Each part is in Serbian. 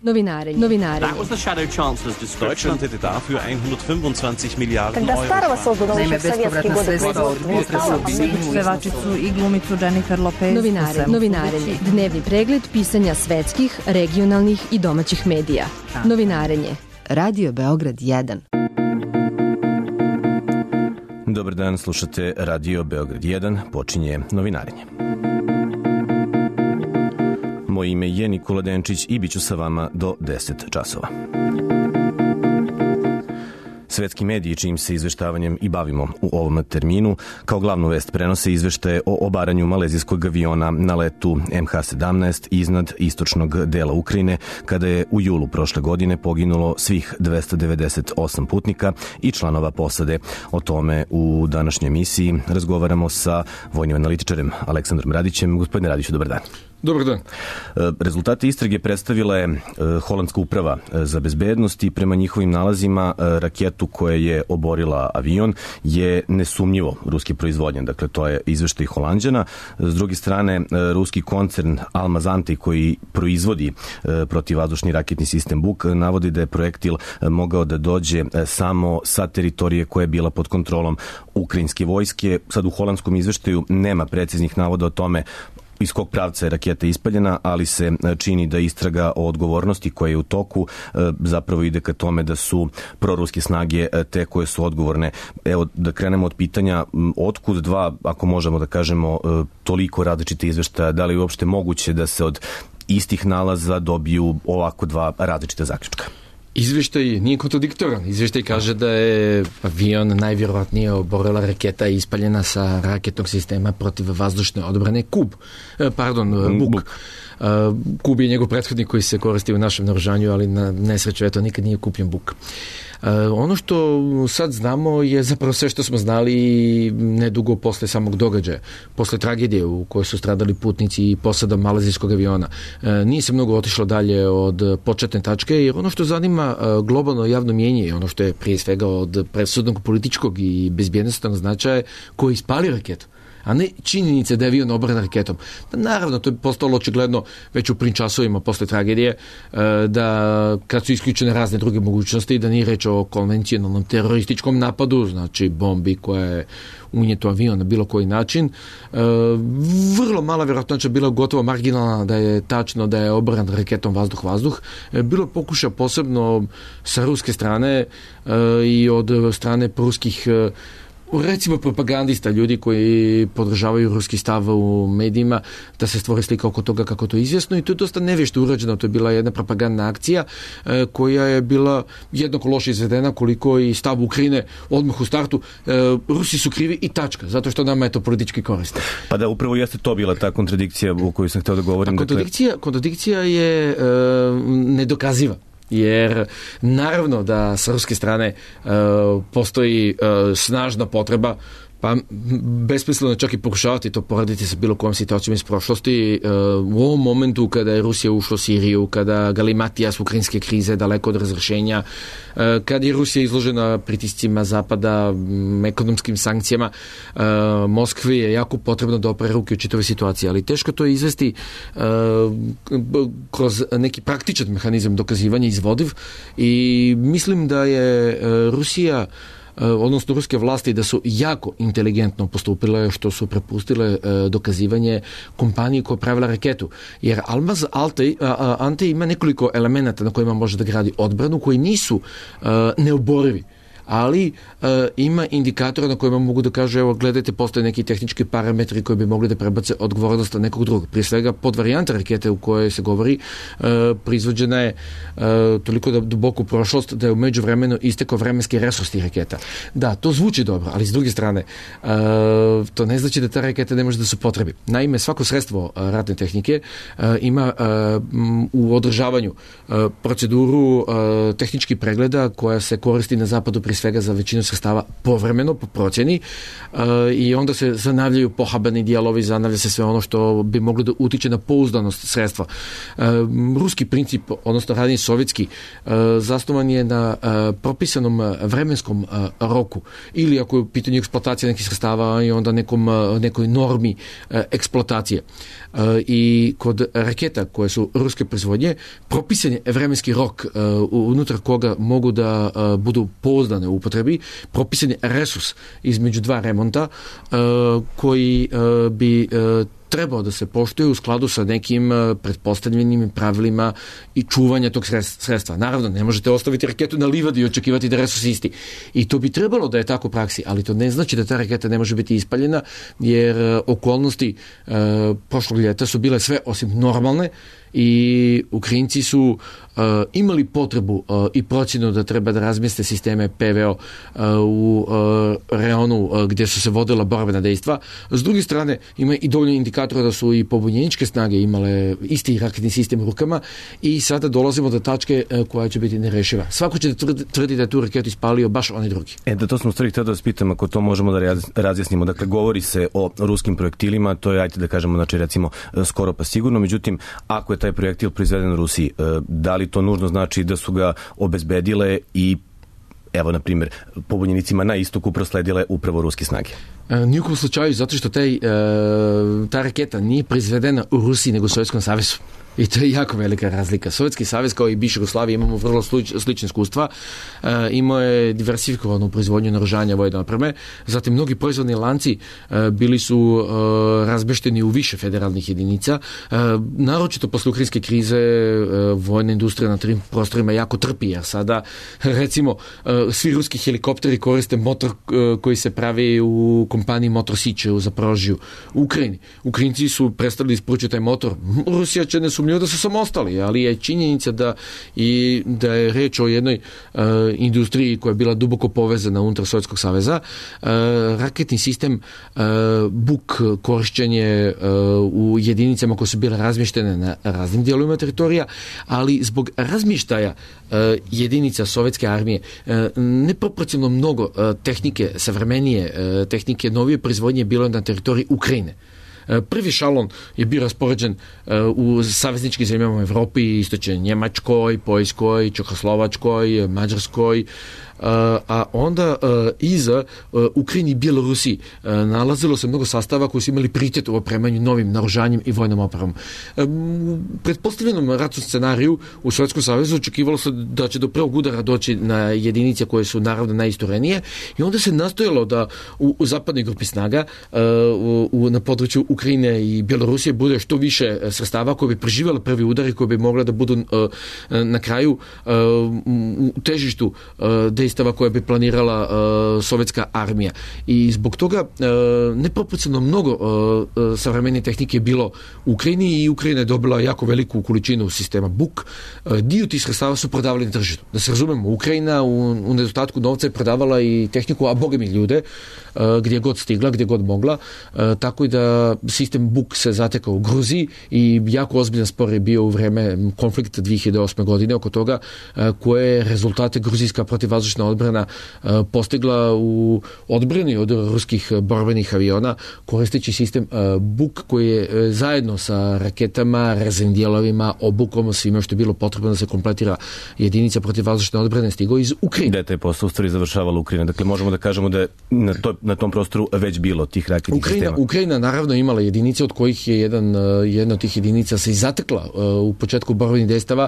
Novinarenje. That was the Shadow Chancellor's description. Deutschland hätte dafür 125 Miliarden Когда старого создано еще в советские годы производства, pevačicu i glumicu Jennifer Lopez. Novinarenje. Dnevni pregled pisanja svetskih, regionalnih i domaćih medija. Novinarenje. Radio Beograd 1. Dobar dan, slušate Radio Beograd 1, počinje Novinarenje. Moje ime je Nikola Denčić i bit ću sa vama do 10 časova. Svetski mediji, čijim se izveštavanjem i bavimo u ovom terminu, kao glavnu vest prenose izveštaje o obaranju malezijskog aviona na letu MH17 iznad istočnog dela Ukrajine, kada je u julu prošle godine poginulo svih 298 putnika i članova posade. O tome u današnjoj emisiji razgovaramo sa vojnim analitičarem Aleksandrom Radićem. Gospodine Radiću, dobar dan. Dobar dan. Rezultate istrage predstavila je Holandska uprava za bezbednost i prema njihovim nalazima raketu koja je oborila avion je nesumnjivo ruske proizvodnje. Dakle, to je izveštaj Holanđana. S druge strane, ruski koncern Almaz-Antey koji proizvodi protivvazdušni raketni sistem Buk navodi da je projektil mogao da dođe samo sa teritorije koja je bila pod kontrolom ukrajinske vojske. Sad u holandskom izveštaju nema preciznih navoda o tome iz kog pravca je raketa ispaljena, ali se čini da istraga o odgovornosti koja je u toku zapravo ide ka tome da su proruske snage te koje su odgovorne. Evo, da krenemo od pitanja otkud dva, ako možemo da kažemo, toliko različite izveštaja, da li je uopšte moguće da se od istih nalaza dobiju ovako dva različita zaključka? Izveštaj nije kontradiktoran. Izveštaj kaže da je avion najvjerovatnije oborila raketa ispaljena sa raketnog sistema protiv vazdušne odbrane Buk. Kub je njegov prethodnik koji se koristi u našem naoružanju, ali na nesreću nikad nije kupljen Buk. Ono što sad znamo je zapravo sve što smo znali nedugo posle samog događaja, posle tragedije u kojoj su stradali putnici i posada malezijskog aviona. Nije se mnogo otišlo dalje od početne tačke, jer ono što zanima globalno javno mjenje je ono što je prije svega od presudnog političkog i bezbjednostnog značaja ko je ispali raketu, a ne činjenice da je avion oboren raketom. Naravno, to je postalo očigledno već u prvim časovima posle tragedije, da kad su isključene razne druge mogućnosti, da nije reč o konvencionalnom terorističkom napadu, znači bombi koja je unijeto avion na bilo koji način. Vrlo mala vjerojatnoća bila gotovo marginalna da je tačno da je oboren raketom vazduh-vazduh. Bilo pokuša posebno sa ruske strane i od strane pruskih recimo propagandista, ljudi koji podržavaju ruski stav u medijima, da se stvori slika oko toga kako to je izvjesno, i to je dosta nevješto urađeno. To je bila jedna propagandna akcija koja je bila jednako loše izvedena koliko i stav Ukrajine odmah u startu. Rusi su krivi i tačka, zato što nama je to politički koriste. Pa da, upravo jeste to bila ta kontradikcija o kojoj sam htio da govorim. Kontradikcija je nedokaziva. Jer naravno da sa ruske strane postoji snažna potreba, pa besmisleno je čak i pokušavati to poraditi sa bilo kojom situacijom iz prošlosti. U ovom momentu kada je Rusija ušla u Siriju, kada galimatija s ukrajinske krize daleko od razrešenja, kada je Rusija izložena pritiscima Zapada, ekonomskim sankcijama, Moskvi je jako potrebno da opere ruke u čitavoj situaciji, ali teško to je izvesti kroz neki praktičan mehanizam dokazivanja izvodiv, i mislim da je Rusija, odnosno ruske vlasti, da su jako inteligentno postupile što su prepustile dokazivanje kompaniji koja je pravila raketu. Jer Almaz-Antey ima nekoliko elemenata na kojima može da gradi odbranu koji nisu neoborivi, ali ima indikatora na kojima mogu da kažu, evo gledajte, postoje neki tehnički parametri koji bi mogli da prebace odgovornost na nekog drugog. Prije svega podvarijanta rakete u kojoj se govori proizvođena je toliko duboko u prošlost da je u međuvremenu istekao vremenski resurs tih raketa. Da, to zvuči dobro, ali s druge strane to ne znači da ta raketa ne može da se upotrebi. Naime, svako sredstvo ratne tehnike ima u održavanju proceduru tehničkih pregleda koja se koristi na zapadu prije prije svega za većinu sredstava povremeno, po procjeni, i onda se zanavljaju pohabani dijelovi, zanavlja se sve ono što bi moglo da utiče na pouzdanost sredstva. Ruski princip, odnosno ranije sovjetski, zasnovan je na propisanom vremenskom roku, ili ako je u pitanju eksploatacija nekih sredstava i onda nekoj normi eksploatacije. I kod raketa koje su ruske proizvodnje, propisan je vremenski rok unutar koga mogu da budu pouzdane u upotrebi, propisan je resurs između dva remonta koji bi trebao da se poštuje u skladu sa nekim pretpostavljenim pravilima i čuvanja tog sredstva. Naravno, ne možete ostaviti raketu na livadi i očekivati da resurs isti. I to bi trebalo da je tako u praksi, ali to ne znači da ta raketa ne može biti ispaljena, jer okolnosti prošlog ljeta su bile sve osim normalne i Ukrajinci su imali potrebu i procjenu da treba da razmjeste sisteme PVO u reonu gdje su se vodila borbena dejstva. S druge strane, ima i dovoljno indikatora da su i pobunjeničke snage imale isti raketni sistem u rukama i sada dolazimo do tačke koja će biti nerešiva. Svako će tvrditi da je tu raketu ispalio baš onaj drugi. Da to smo stvari htio da vas pitam, ako to možemo da razjasnimo. Dakle, govori se o ruskim projektilima, to je, ajde da kažemo, znači recimo skoro pa sigurno, međutim, ako je taj projektil proizveden u Rusiji, da li to nužno znači da su ga obezbedile i evo, na primjer, pobunjenicima na istoku prosledile upravo ruske snage? Nijekom slučaju, zato što ta raketa nije proizvedena u Rusiji nego u Sovjetskom savezu. I to je jako velika razlika. Sovjetski savez kao i bivša Jugoslavija imamo vrlo slične iskustva. Imao je diversifikovanu proizvodnju naoružanja vojne opreme. Zatim mnogi proizvodni lanci bili su razmešteni u više federalnih jedinica. Naročito posle ukrajinske krize vojna industrija na tim prostorima jako trpi, jer sada recimo svi ruski helikopteri koriste motor koji se pravi u kompaniji Motor Siće u Zaporožju u Ukrajini. Ukrajinci su prestali isporučiti taj motor. Rusija će nesumnjivo da su samostali, ali je činjenica da je reč o jednoj industriji koja je bila duboko povezana unutar Sovjetskog saveza. Raketni sistem Buk, korišćenje u jedinicama koje su bile razmještene na raznim dijelovima teritorija, ali zbog razmještaja jedinica sovjetske armije neproporcionalno mnogo tehnike, savremenije tehnike, novije proizvodnje bilo na teritoriji Ukrajine. Prvi šalon je bio raspoređen u savezničkim zemljama u Evropi, istočnoj Njemačkoj, Poljskoj, Čehoslovačkoj, Mađarskoj, a onda iza Ukrajini i Bjelorusiji nalazilo se mnogo sastava koji su imali prioritet u opremanju novim naoružanjem i vojnom opremom. U pretpostavljenom ratnom scenariju u Sovjetskom savezu očekivalo se da će do prvog udara doći na jedinice koje su naravno najisturenije i onda se nastojalo da u zapadnoj grupi snaga na području Ukrajine i Bjelorusije bude što više sredstava koje bi preživjela prvi udar i koje bi mogla da budu na kraju u težištu dejstava koje bi planirala sovjetska armija. I zbog toga neproporcionalno mnogo savremene tehnike je bilo u Ukrajini i Ukrajina je dobila jako veliku količinu sistema Buk. Dio tih sredstava su prodavali na tržištu. Da se razumemo, Ukrajina u nedostatku novca je prodavala i tehniku, a bogami ljude, gdje god stigla, gdje god mogla. Tako i da sistem Buk se zatekao u Gruziji i jako ozbiljan spor je bio u vreme konflikta 2008. godine oko toga koje rezultate gruzijska protivvazdušna odbrana postigla u odbrani od ruskih borbenih aviona koristeći sistem Buk koji je zajedno sa raketama, rezervnim dijelovima, obukom, svime što je bilo potrebno da se kompletira jedinica protivvazdušne odbrane stigao iz Ukrajine. Da je taj posao u stvari završavala Ukrajina. Dakle, možemo da kažemo da je na tom prostoru već bilo tih raketnih sistema. Ukrajina naravno imala jedinice od kojih je jedna od tih jedinica se i zatekla u početku borbenih dejstava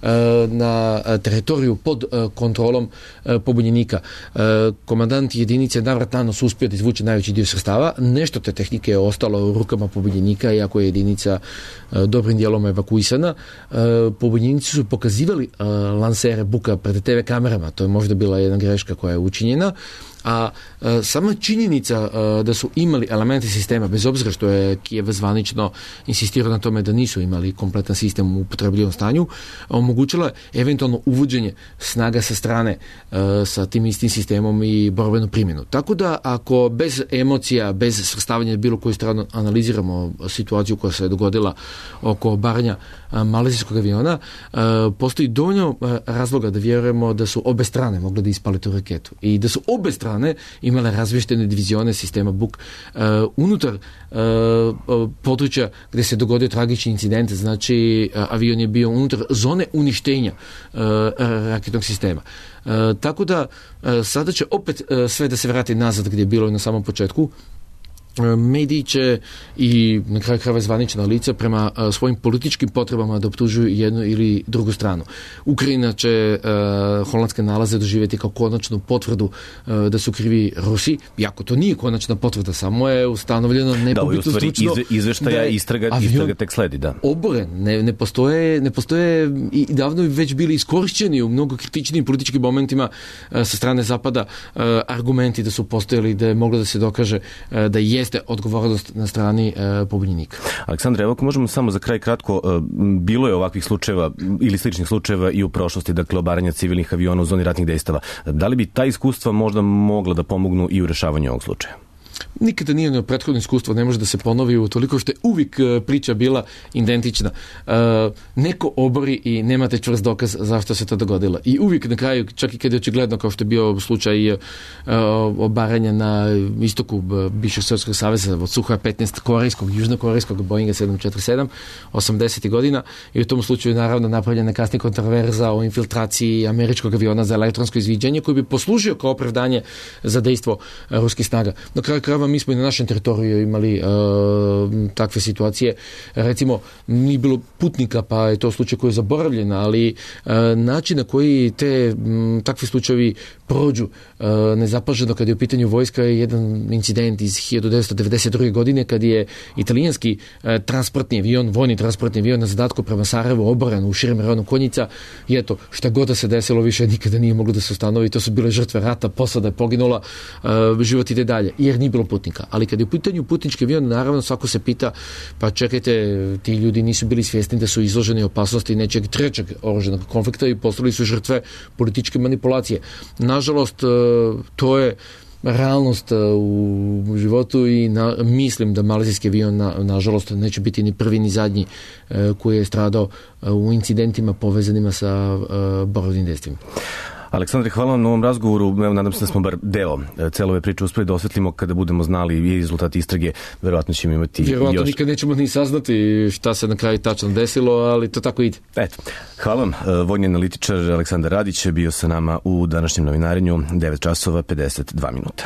na teritoriju pod kontrolom pobunjenika. Komandant jedinice navrat nanos uspio da izvuče najveći dio sredstava. Nešto te tehnike je ostalo u rukama pobunjenika, iako je jedinica dobrim dijelom evakuisana. Pobunjenici su pokazivali lansere Buka pred TV kamerama. To je možda bila jedna greška koja je učinjena. A sama činjenica da su imali elementi sistema, bez obzira što je Kijev zvanično insistirao na tome da nisu imali kompletan sistem u upotrebljivom stanju, omogućila je eventualno uvođenje snaga sa strane sa tim istim sistemom i borbenu primjenu. Tako da ako bez emocija, bez svrstavanja bilo koju stranu analiziramo situaciju koja se je dogodila oko obaranja malezijskog aviona, postoji dovoljno razloga da vjerujemo da su obe strane mogle da ispale tu raketu i da su obe strane imale razvještene divizione sistema Buk unutar područja gdje se dogodio tragični incident, znači avion je bio unutar zone uništenja raketnog sistema. Tako da sada će opet sve da se vrati nazad gdje je bilo na samom početku. Mediji će i na kraju krajeva zvanična lica prema svojim političkim potrebama da optužuju jednu ili drugu stranu. Ukrajina će holandske nalaze doživjeti kao konačnu potvrdu da su krivi Rusi, iako to nije konačna potvrda, samo je ustanovljeno nepobitno stručno izveštaja istraga tek sledi, da. Oboren, ne postoje i davno bi već bili iskorišćeni u mnogo kritičnim političkim momentima sa strane Zapada argumenti da su postojali, da je moglo da se dokaže da jeste odgovornost na strani pobunjenika. Aleksandre, evo ako možemo samo za kraj kratko, bilo je ovakvih slučajeva ili sličnih slučajeva i u prošlosti, dakle obaranja civilnih aviona u zoni ratnih dejstava. Da li bi ta iskustva možda mogla da pomognu i u rešavanju ovog slučaja? Nikada nije na prethodno iskustvo, ne može da se ponovi toliko što je uvijek priča bila identična. Neko obori i nemate čvrst dokaz zašto se to dogodilo. I uvijek na kraju, čak i kad je očigledno, kao što je bio slučaj obaranja na istoku bivšeg Sovjetskog saveza od Suhoja 15 korejskog, južnokorejskog Boeinga 747, 80. godina, i u tom slučaju naravno napravljena kasnije kontroverza o infiltraciji američkog aviona za elektronsko izviđanje koji bi poslužio kao opravdanje za dejstvo ruskih snaga. Na kraju krajeva mi smo i na našem teritoriju imali takve situacije. Recimo, nije bilo putnika, pa je to slučaj koji je zaboravljen, ali način na koji takvi slučajevi prođu nezapaženo kad je u pitanju vojska je jedan incident iz 1992. godine kad je italijanski transportni avion, vojni transportni avion na zadatku prema Sarajevu oboren u širem rajonu Konjica i eto, šta god da se desilo više nikada nije moglo da se ustanovi, to su bile žrtve rata, posada je poginula, život ide dalje, jer nije bilo putnika. Ali kad je u pitanju putnički avion, naravno svako se pita, pa čekajte, ti ljudi nisu bili svjesni da su izloženi opasnosti nečeg trećeg oružanog konflikta i postali su žrtve političke manipulacije. Nažalost, to je realnost u životu i mislim da malezijski avion nažalost neće biti ni prvi ni zadnji koji je stradao u incidentima povezanima sa borbnim dejstvima. Aleksandre, hvala vam na ovom razgovoru. Evo, nadam se da smo bar deo cele ove priče uspeli da osvetlimo. Kada budemo znali i rezultati istrage, verovatno ćemo imati vjerovatno nikad nećemo ni saznati šta se na kraju tačno desilo, ali to tako ide. Eto, hvala vam. Vojni analitičar Aleksandar Radić je bio sa nama u današnjem novinarenju 9 časova 52 minuta.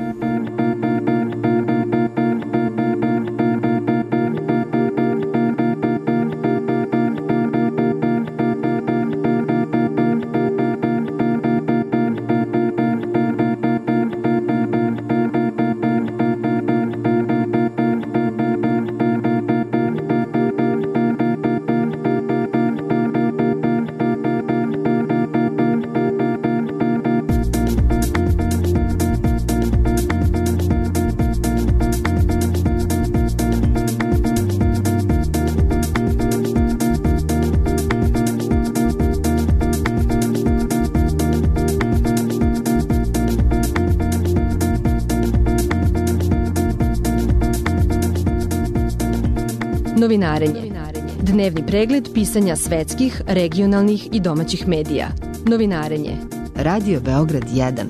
Novinarenje. Dnevni pregled pisanja svetskih, regionalnih i domaćih medija. Novinarenje. Radio Beograd 1.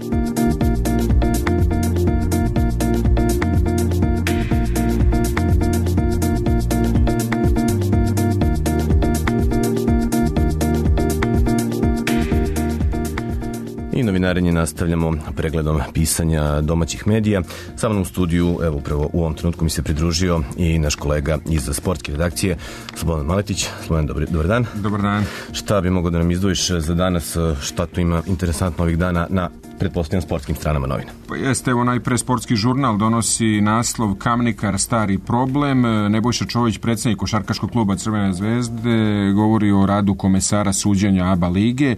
I novinarenje nastavljamo pregledom pisanja domaćih medija. Sa mnom u studiju, evo upravo u ovom trenutku mi se pridružio i naš kolega iz sportske redakcije, Slobodan Maletić. Slobodan, dobar dan. Dobar dan. Šta bi mogo da nam izdvojiš za danas, šta tu ima interesantno ovih dana na pretpostavljam sportskim stranama novina? Pa jeste, evo najpre sportski žurnal donosi naslov Kamnikar stari problem. Nebojša Čović, predsjednik košarkaškog kluba Crvene zvezde, govori o radu komesara suđenja ABA lige.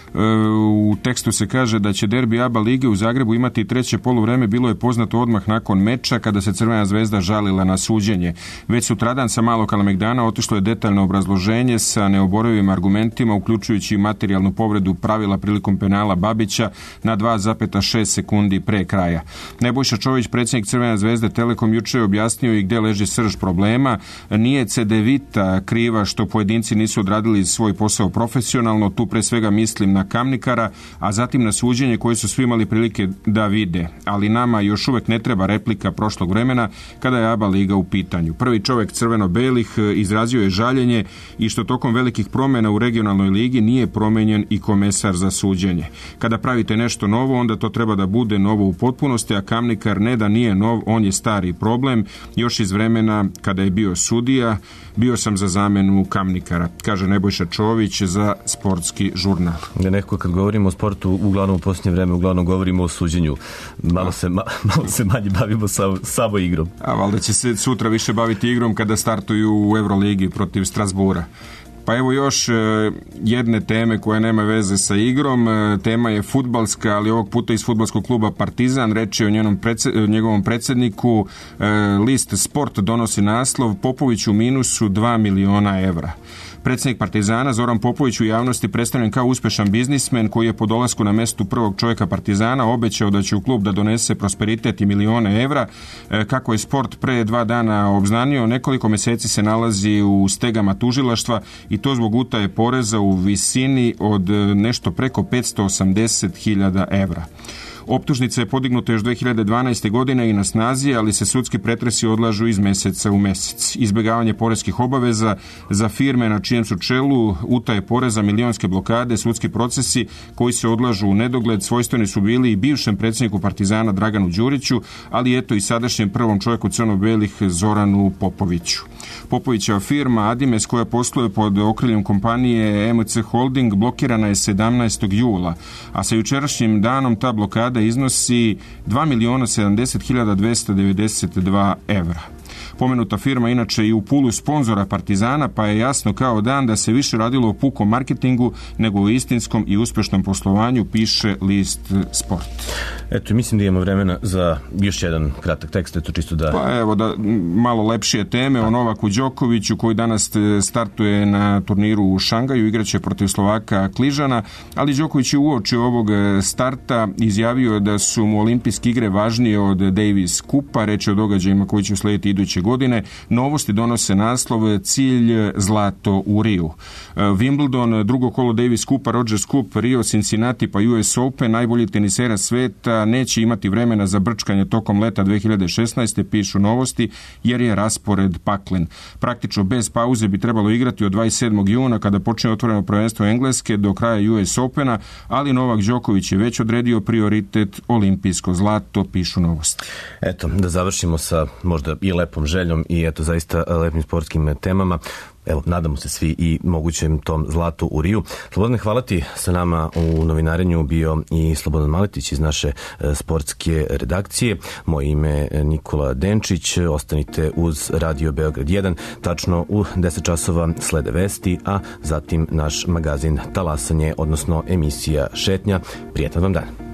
U tekstu se kaže da će derbi ABA lige u Zagrebu imati treće poluvreme, bilo je poznato odmah nakon meča kada se Crvena zvezda žalila na suđenje. Već sutradan sa malog Kalemegdana otišlo je detaljno obrazloženje sa neoborivim argumentima, uključujući materijalnu povredu pravila prilikom penala Babića na 2,6 sekundi pre kraja. Nebojša Čović, predsjednik Crvene zvezde Telekom, juče je objasnio i gdje leži srž problema. Nije Cedevita kriva što pojedinci nisu odradili svoj posao profesionalno, tu pre svega mislim na Kamnikara, a zatim na suđenje koje su svi imali prilike da vide. Ali nama još uvek ne treba replika prošlog vremena kada je ABA liga u pitanju. Prvi čovjek crveno-belih izrazio je žaljenje i što tokom velikih promjena u regionalnoj ligi nije promenjen i komesar za suđenje. Kada pravite nešto novo, onda to treba da bude novo u potpunosti, a Kamnikar ne da nije nov, on je stari problem. Još iz vremena kada je bio sudija, bio sam za zamenu Kamnikara, kaže Nebojša Čović za Sportski žurnal. Nekako kad govorimo o sportu, uglavnom u posljednje vreme, uglavnom govorimo o suđenju. Malo se manje bavimo samo igrom. A valjda će se sutra više baviti igrom kada startuju u Euroligi protiv Strasbura. Pa evo još jedne teme koja nema veze sa igrom. Tema je fudbalska, ali ovog puta iz fudbalskog kluba Partizan. Reč je o njegovom predsjedniku. List Sport donosi naslov: Popović u minusu 2 miliona evra. Predsjednik Partizana Zoran Popović u javnosti predstavljen kao uspešan biznismen koji je po dolasku na mestu prvog čovjeka Partizana obećao da će u klub da donese prosperitet i milione evra. Kako je Sport pre 2 dana obznanio, nekoliko mjeseci se nalazi u stegama tužilaštva i to zbog utaje poreza u visini od nešto preko 580.000 evra. Optužnica je podignuta još 2012. godine i na snazi, ali se sudski pretresi odlažu iz meseca u mesec. Izbjegavanje poreskih obaveza za firme na čijem su čelu, utaje poreza, milionske blokade, sudski procesi koji se odlažu u nedogled, svojstveni su bili i bivšem predsjedniku Partizana Draganu Đuriću, ali eto i sadašnjem prvom čovjeku crno-belih Zoranu Popoviću. Popovićeva firma Adimes, koja posluje pod okriljem kompanije MC Holding, blokirana je 17. jula, a sa jučerašnjim danom ta blokada iznosi 2.070.292 evra. Pomenuta firma inače i u pulu sponzora Partizana, pa je jasno kao dan da se više radilo o pukom marketingu nego o istinskom i uspešnom poslovanju, piše list Sport. Eto, mislim da imamo vremena za još jedan kratak tekst, eto čisto da... Pa evo, da malo lepšije teme o Novaku Đokoviću koji danas startuje na turniru u Šangaju, igraće protiv Slovaka Kližana, ali Đoković je uoči ovog starta izjavio da su mu olimpijske igre važnije od Davis Kupa, reč je o događajima koji će uslediti iduće godine. Novosti donose naslov Cilj zlato u Riju. Wimbledon, drugo kolo Davis Kupa, Rogers Cup, Rio, Cincinnati pa US Open, najbolji tenisera sveta neće imati vremena za brčkanje tokom leta 2016. pišu Novosti, jer je raspored paklen. Praktično bez pauze bi trebalo igrati od 27. juna kada počne otvoreno prvenstvo Engleske do kraja US Opena, ali Novak Đoković je već odredio prioritet olimpijsko zlato, pišu Novosti. Eto, da završimo sa možda i lepom željom i eto zaista lepim sportskim temama. Evo, nadamo se svi i mogućem tom zlatu u Riju. Slobodane, hvala ti, sa nama u novinarenju bio i Slobodan Maletić iz naše sportske redakcije. Moje ime je Nikola Denčić. Ostanite uz Radio Beograd 1. Tačno u 10 časova slede vesti, a zatim naš magazin Talasanje, odnosno emisija Šetnja. Prijetan vam dan.